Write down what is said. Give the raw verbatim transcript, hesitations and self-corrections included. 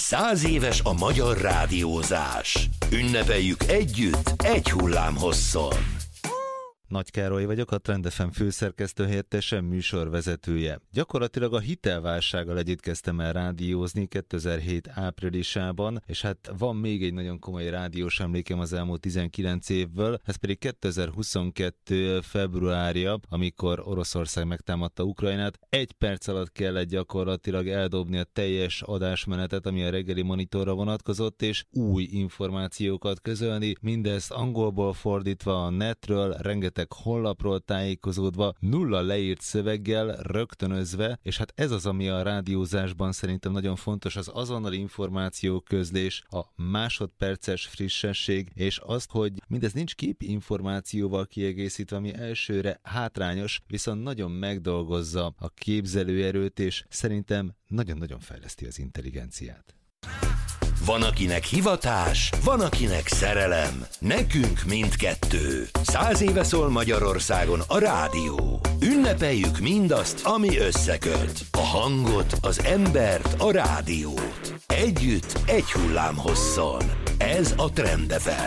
Száz éves a magyar rádiózás. Ünnepeljük együtt, egy hullám hosszon. Nagy Károly vagyok, a Trend ef em főszerkesztő helyettese, műsorvezetője. Gyakorlatilag a hitelválsággal együtt kezdtem el rádiózni kétezer-hét áprilisában, és hát van még egy nagyon komoly rádiós emlékem az elmúlt tizenkilenc évből, ez pedig kétezer-huszonkettő februárja, amikor Oroszország megtámadta Ukrajnát. Egy perc alatt kellett gyakorlatilag eldobni a teljes adásmenetet, ami a reggeli monitorra vonatkozott, és új információkat közölni, mindezt angolból fordítva a netről, rengeteg honlapról tájékozódva, nulla leírt szöveggel, rögtönözve, és hát ez az, ami a rádiózásban szerintem nagyon fontos, az azonnali információ közlés, a másodperces frissesség, és azt, hogy mindez nincs képi információval kiegészítve, ami elsőre hátrányos, viszont nagyon megdolgozza a képzelőerőt, és szerintem nagyon-nagyon fejleszti az intelligenciát. Van, akinek hivatás, van, akinek szerelem. Nekünk mindkettő. Száz éve szól Magyarországon a rádió. Ünnepeljük mindazt, ami összeköt. A hangot, az embert, a rádiót. Együtt, egy hullám hosszon. Ez a Trend ef em.